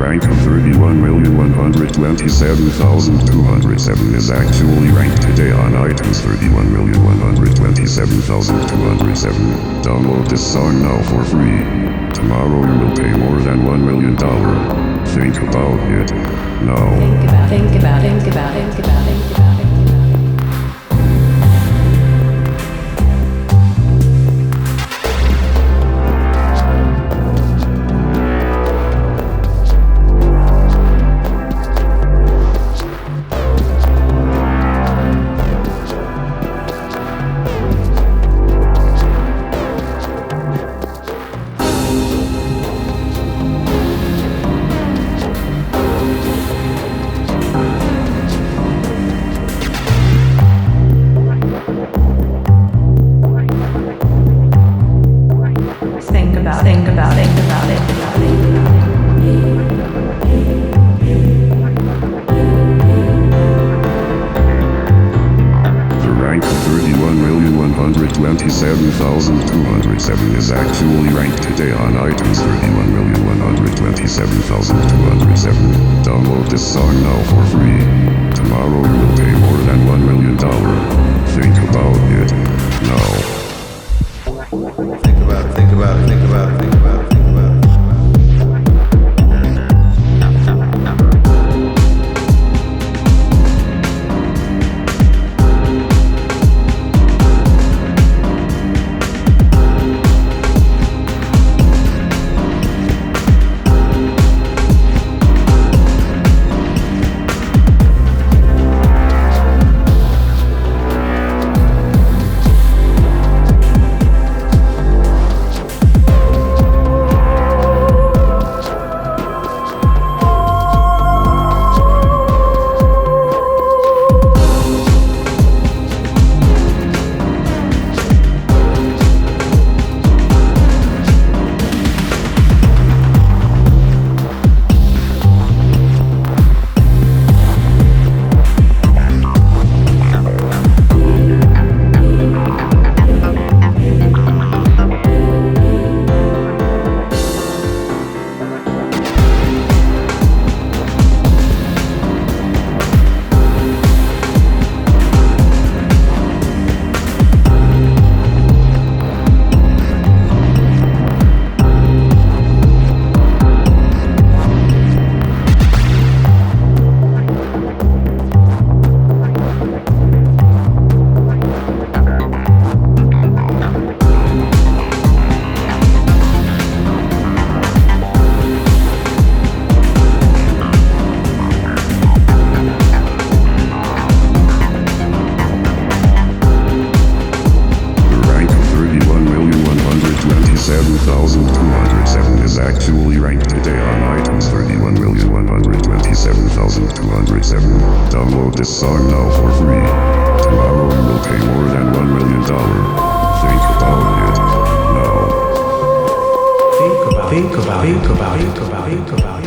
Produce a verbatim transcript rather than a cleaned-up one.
rank of thirty-one million one hundred twenty-seven thousand two hundred seven is actually ranked today on iTunes thirty-one million one hundred twenty-seven thousand two hundred seven. Download this song now for free. Tomorrow you will pay more than one million dollars. Think about it now. Think about, think about, think about, think about, think about, think about. Think about, think about, think about, think about, think about. The rank of thirty-one million one hundred twenty-seven thousand two hundred seven is actually ranked today on iTunes thirty-one million one hundred twenty-seven thousand two hundred seven. Download this song now for free. Tomorrow you will pay more than one million dollars. Think about it now. Think about it, think about it, think about it, think about it, think about it. seven thousand two hundred seven is actually ranked today on iTunes thirty-one million one hundred twenty-seven thousand two hundred seven. Download this song now for free. Tomorrow you will pay more than one million dollars. Think about it now. Think about, think about, think about, think about, think about.